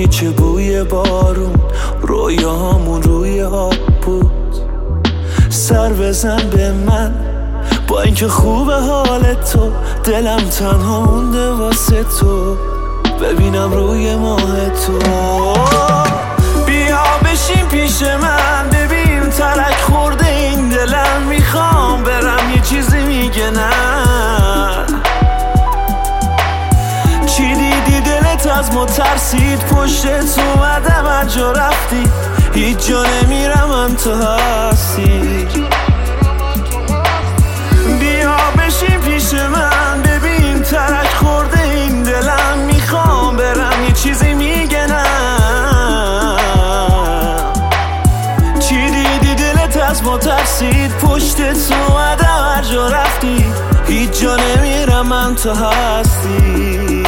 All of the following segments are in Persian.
ماهیچه بوی بارون، رویاهامون روی آب بود. سر بزن به من با اینکه خوبه حال تو، دلم تنها مونده واسه تو، ببینم روی ماه تو. بیا بشین پیش من ببین ترک خورده این دلم، میخوام برم یه چیزی میگه نه. چی دیدی دلت از ما ترسید، پشتت اومدم هر جا رفتی، هیچ جا نمیرم من تو هستی. بیا بشین پیش من ببین ترک خورده این دلم، میخوام برم یه چیزی میگه نه. چی دیدی دلت از ما ترسید، پشتت اومدم هر جا رفتی، هیچ جا نمیرم من تو هستی.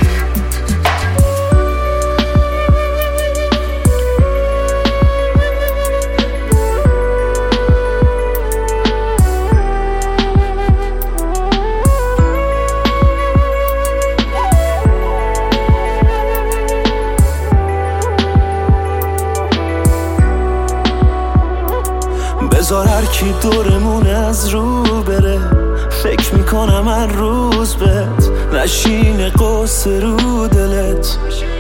بذار هر کی دورمون از رو بره، فکر میکنم هر روز بهت نشینه قصه رو دلت.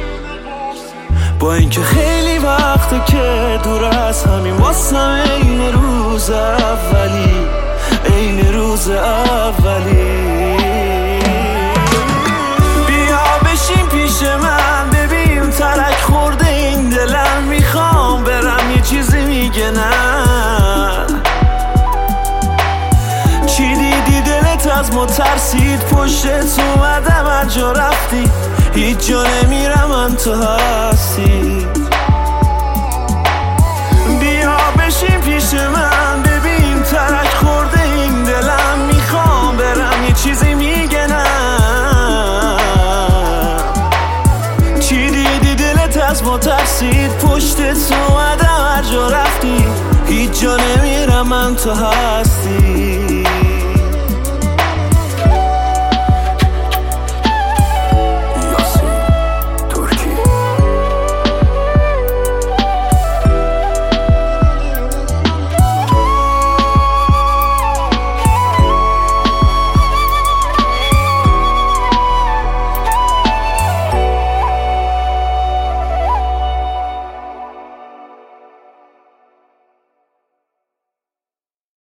با اینکه خیلی وقته که دور از همین، واسم این روز اولی، این روز اولی. بیا بشین پیش من ببین ترک خورده این دلم، میخوام برم یه چیزی میگه نه. چی دیدی دلت از ما ترسید، پشتت اومدم هر جا رفتی، هیچ جا نمیرم من تو هستی. بیا بشین پیش من ببین ترک خورده این دلم، میخوام برم یه چیزی میگه نه. چی دیدی دلت از ما ترسید، پشتت اومدم هر جا رفتی، هیچ جا نمیرم من تو هستی.